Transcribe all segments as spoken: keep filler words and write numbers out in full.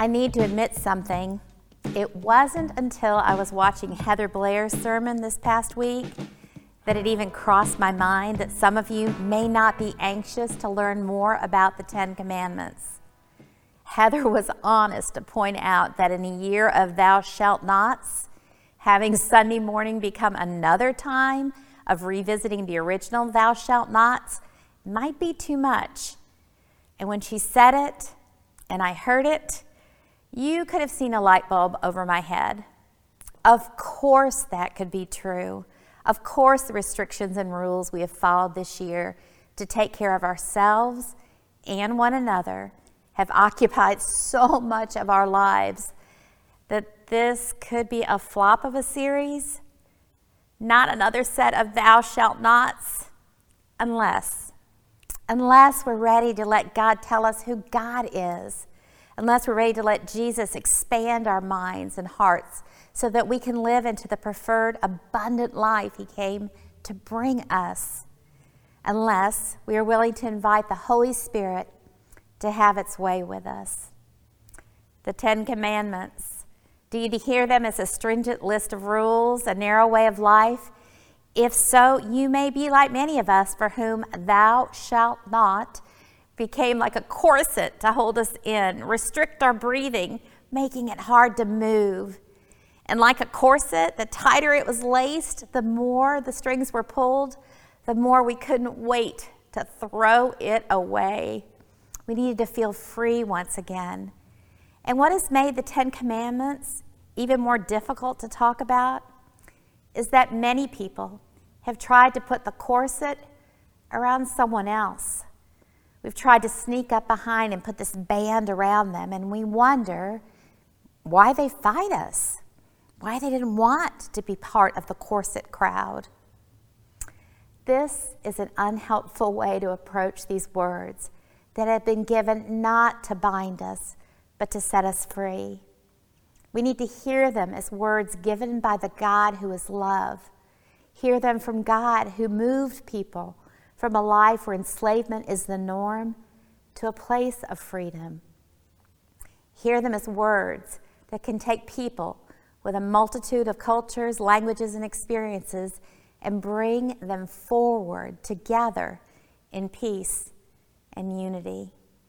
I need to admit something. It wasn't until I was watching Heather Blair's sermon this past week that it even crossed my mind that some of you may not be anxious to learn more about the Ten Commandments. Heather was honest to point out that in a year of thou shalt nots, having Sunday morning become another time of revisiting the original thou shalt nots might be too much. And when she said it, and I heard it, you could have seen a light bulb over my head. Of course that could be true. Of course the restrictions and rules we have followed this year to take care of ourselves and one another have occupied so much of our lives that this could be a flop of a series, not another set of thou shalt nots, unless, unless we're ready to let God tell us who God is, unless we're ready to let Jesus expand our minds and hearts so that we can live into the preferred, abundant life he came to bring us, unless we are willing to invite the Holy Spirit to have its way with us. The Ten Commandments, do you hear them as a stringent list of rules, a narrow way of life? If so, you may be like many of us for whom thou shalt not became like a corset to hold us in, restrict our breathing, making it hard to move. And like a corset, the tighter it was laced, the more the strings were pulled, the more we couldn't wait to throw it away. We needed to feel free once again. And what has made the Ten Commandments even more difficult to talk about is that many people have tried to put the corset around someone else. We've tried to sneak up behind and put this band around them, and we wonder why they fight us, why they didn't want to be part of the corset crowd. This is an unhelpful way to approach these words that have been given not to bind us, but to set us free. We need to hear them as words given by the God who is love. Hear them from God who moved people from a life where enslavement is the norm to a place of freedom. Hear them as words that can take people with a multitude of cultures, languages, and experiences and bring them forward together in peace and unity.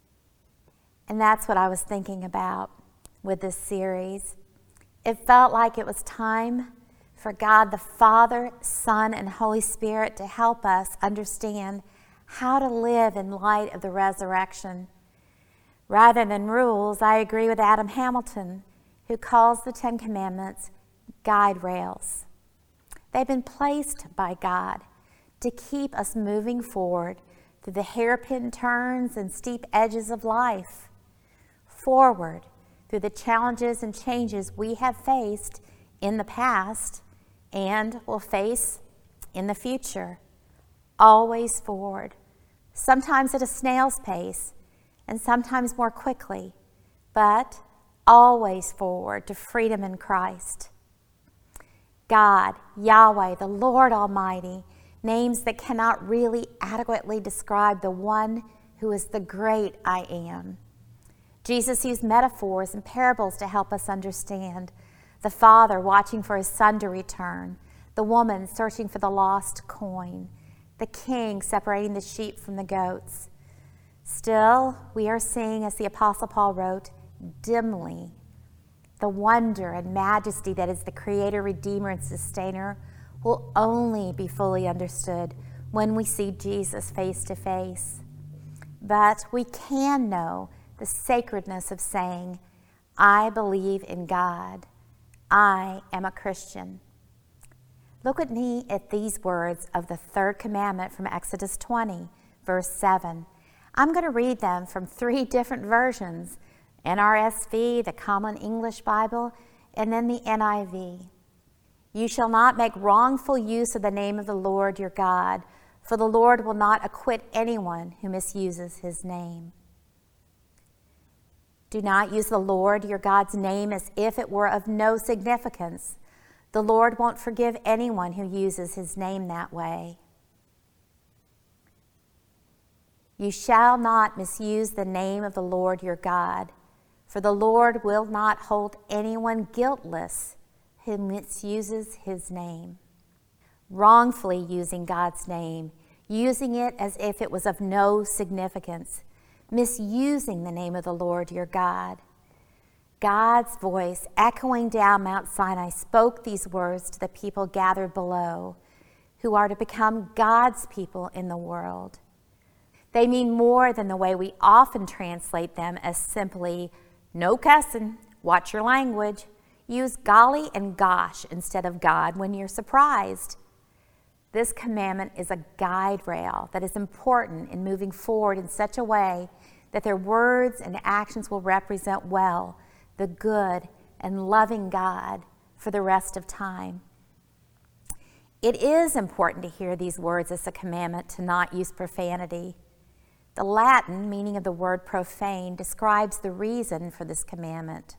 And that's what I was thinking about with this series. It felt like it was time for God the Father, Son, and Holy Spirit to help us understand how to live in light of the resurrection. Rather than rules, I agree with Adam Hamilton, who calls the Ten Commandments guide rails. They've been placed by God to keep us moving forward through the hairpin turns and steep edges of life, forward through the challenges and changes we have faced in the past and will face in the future. Always forward, sometimes at a snail's pace and sometimes more quickly, but always forward to freedom in Christ. God, Yahweh, the Lord Almighty, names that cannot really adequately describe the one who is the great I am. Jesus used metaphors and parables to help us understand. The father watching for his son to return, the woman searching for the lost coin, the king separating the sheep from the goats. Still, we are seeing, as the Apostle Paul wrote, dimly, the wonder and majesty that is the creator, redeemer, and sustainer will only be fully understood when we see Jesus face to face. But we can know the sacredness of saying, I believe in God. I am a Christian. Look with me at these words of the third commandment from Exodus twenty, verse seven. I'm going to read them from three different versions, N R S V, the Common English Bible, and then the N I V. You shall not make wrongful use of the name of the Lord your God, for the Lord will not acquit anyone who misuses his name. Do not use the Lord your God's name as if it were of no significance. The Lord won't forgive anyone who uses his name that way. You shall not misuse the name of the Lord your God, For the Lord will not hold anyone guiltless who misuses his name. Wrongfully using God's name, using it as if it was of no significance, misusing the name of the Lord your God. God's voice, echoing down Mount Sinai, spoke these words to the people gathered below, who are to become God's people in the world. They mean more than the way we often translate them as simply, no cussing, watch your language. Use golly and gosh instead of God when you're surprised. This commandment is a guide rail that is important in moving forward in such a way that their words and actions will represent well the good and loving God for the rest of time. It is important to hear these words as a commandment to not use profanity. The Latin meaning of the word profane describes the reason for this commandment.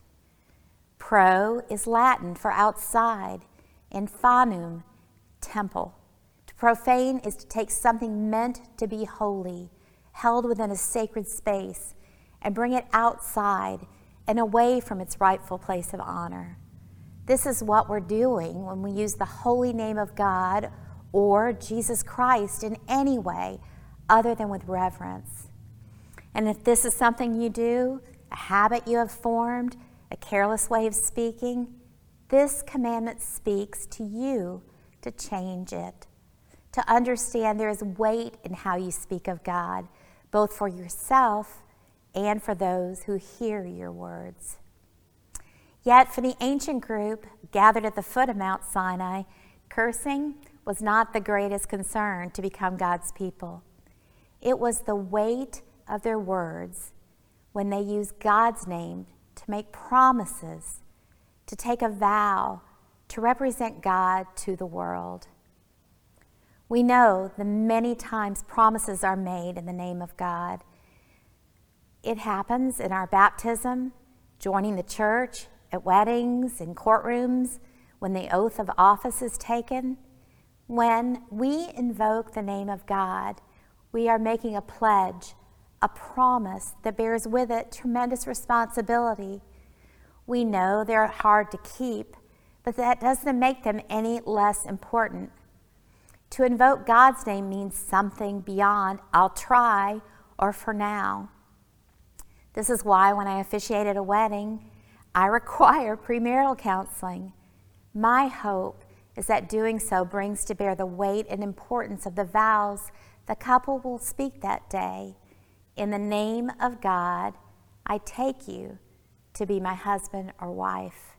Pro is Latin for outside, and fanum, temple. To profane is to take something meant to be holy, held within a sacred space, and bring it outside and away from its rightful place of honor. This is what we're doing when we use the holy name of God or Jesus Christ in any way other than with reverence. And if this is something you do, a habit you have formed, a careless way of speaking, this commandment speaks to you to change it, to understand there is weight in how you speak of God, both for yourself and for those who hear your words. Yet for the ancient group gathered at the foot of Mount Sinai, cursing was not the greatest concern to become God's people. It was the weight of their words when they used God's name to make promises, to take a vow, to represent God to the world. We know the many times promises are made in the name of God. It happens in our baptism, joining the church, at weddings, in courtrooms, when the oath of office is taken. When we invoke the name of God, we are making a pledge, a promise that bears with it tremendous responsibility. We know they're hard to keep, but that doesn't make them any less important. To invoke God's name means something beyond "I'll try" or "for now." This is why when I officiate at a wedding, I require premarital counseling. My hope is that doing so brings to bear the weight and importance of the vows the couple will speak that day. In the name of God, I take you to be my husband or wife.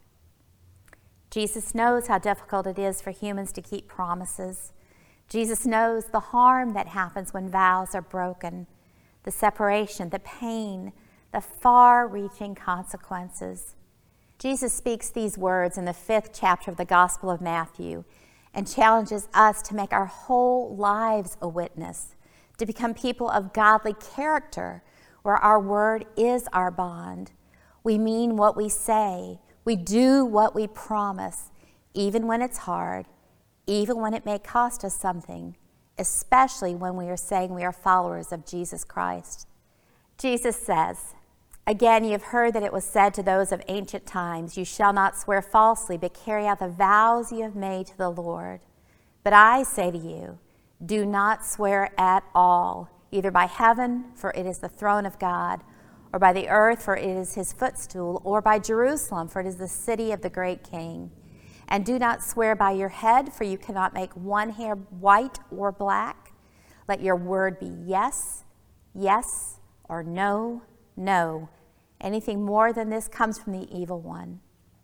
Jesus knows how difficult it is for humans to keep promises. Jesus knows the harm that happens when vows are broken, the separation, the pain, the far-reaching consequences. Jesus speaks these words in the fifth chapter of the Gospel of Matthew and challenges us to make our whole lives a witness, to become people of godly character where our word is our bond. We mean what we say. We do what we promise, even when it's hard, even when it may cost us something, especially when we are saying we are followers of Jesus Christ. Jesus says, "Again, you have heard that it was said to those of ancient times, 'You shall not swear falsely, but carry out the vows you have made to the Lord.' But I say to you, do not swear at all, either by heaven, for it is the throne of God, or by the earth, for it is his footstool, or by Jerusalem, for it is the city of the great King. And do not swear by your head, for you cannot make one hair white or black. Let your word be yes, yes, or no, no. Anything more than this comes from the evil one."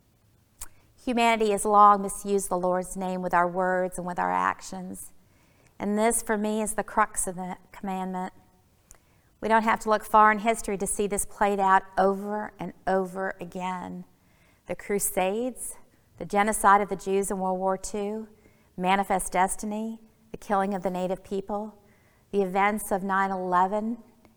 Humanity has long misused the Lord's name with our words and with our actions. And this, for me, is the crux of the commandment. We don't have to look far in history to see this played out over and over again. The Crusades, the genocide of the Jews in World War Two, Manifest Destiny, the killing of the native people, the events of nine eleven.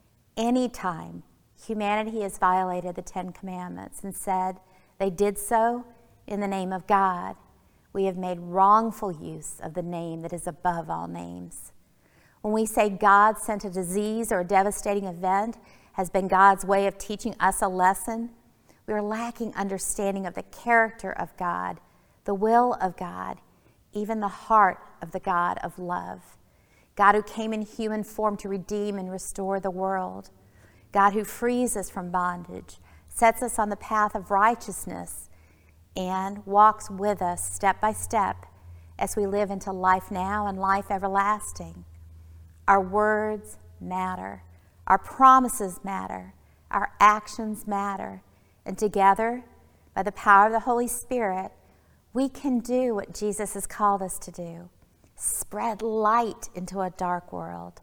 Anytime humanity has violated the Ten Commandments and said they did so in the name of God, we have made wrongful use of the name that is above all names. When we say God sent a disease or a devastating event has been God's way of teaching us a lesson, We are lacking understanding of the character of God, the will of God, even the heart of the God of love. God who came in human form to redeem and restore the world. God who frees us from bondage, sets us on the path of righteousness, and walks with us step by step as we live into life now and life everlasting. Our words matter. Our promises matter. Our actions matter. And together, by the power of the Holy Spirit, we can do what Jesus has called us to do. Spread light into a dark world.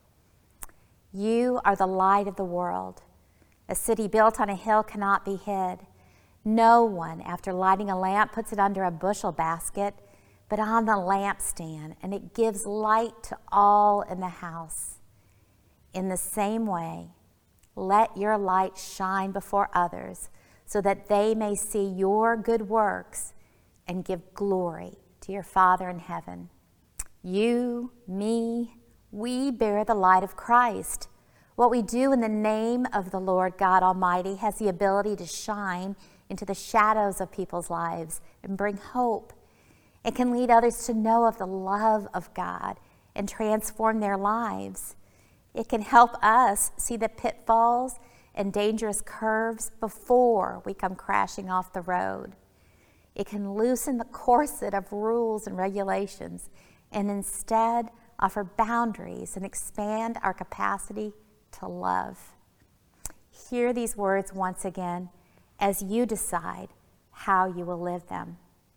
You are the light of the world. A city built on a hill cannot be hid. No one, after lighting a lamp, puts it under a bushel basket, but on the lampstand, and it gives light to all in the house. In the same way, let your light shine before others, so that they may see your good works and give glory to your Father in heaven. You, me, we bear the light of Christ. What we do in the name of the Lord God Almighty has the ability to shine into the shadows of people's lives and bring hope. It can lead others to know of the love of God and transform their lives. It can help us see the pitfalls and dangerous curves before we come crashing off the road. It can loosen the corset of rules and regulations and instead offer boundaries and expand our capacity to love. Hear these words once again as you decide how you will live them.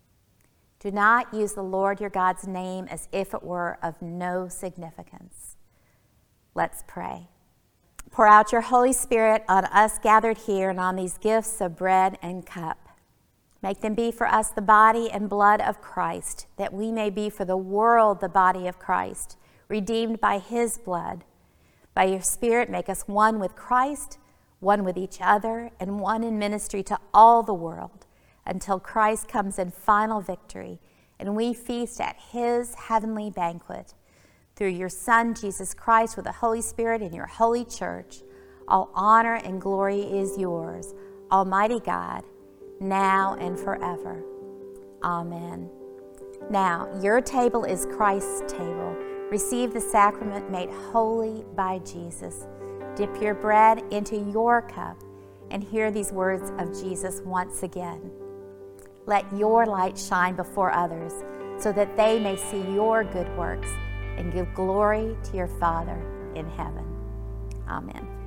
Do not use the Lord your God's name as if it were of no significance. Let's pray. Pour out your Holy Spirit on us gathered here and on these gifts of bread and cup. Make them be for us the body and blood of Christ, that we may be for the world the body of Christ, redeemed by his blood. By your Spirit, make us one with Christ, one with each other, and one in ministry to all the world, until Christ comes in final victory, and we feast at his heavenly banquet. Through your Son, Jesus Christ, with the Holy Spirit in your holy church, all honor and glory is yours, Almighty God, now and forever. Amen. Now, your table is Christ's table. Receive the sacrament made holy by Jesus. Dip your bread into your cup and hear these words of Jesus once again. Let your light shine before others so that they may see your good works and give glory to your Father in heaven. Amen.